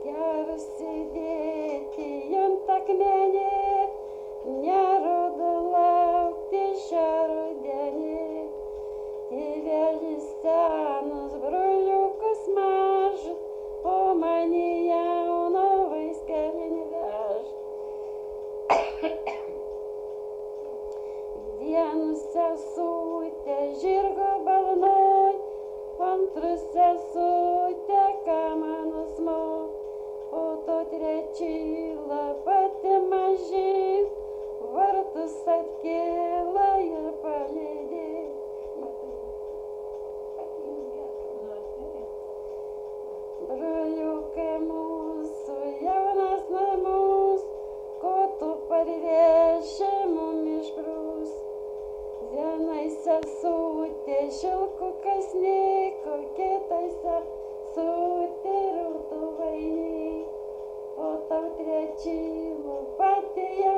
Geras sėdėti ant akmenė, nerodo laukti šią rudenį. Tėvelis senas, broliukas mažas, o mane jauno vaiskelin vež. Vienu sesutė žirgo balnoj, antrą sesutę kamanos mok, o to trečyla pati maži, vartus atkėla ir palydė. Broliukai mūsų jaunas namus, ko tu parveši mum išprūs. Vienai sesutė šilkukas niko, kitai sesutė rūtų vainiai, o tau trečylu pati